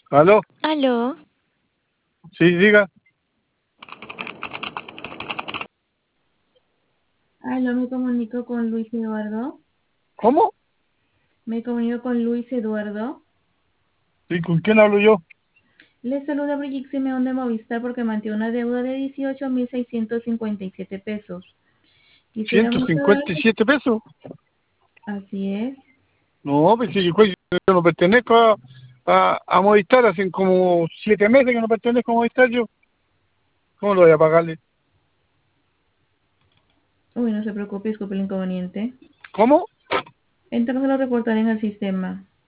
¿Aló? Aló, Sí, diga. Aló, me comunico con Luis Eduardo. ¿Cómo? Me comunico con Luis Eduardo. ¿Y con quién hablo yo? Le saluda Brigitte Simeón de Movistar porque mantiene una deuda de 18.657 pesos. Quisiéramos saber, ¿157 pesos? así es. No, pues sí, pues, yo no pertenezco a Movistar, hace como 7 meses que no pertenezco a Movistar yo. ¿Cómo lo voy a pagarle? Uy, no se preocupe, disculpe el inconveniente. ¿Cómo? Entonces lo reportaré en el sistema.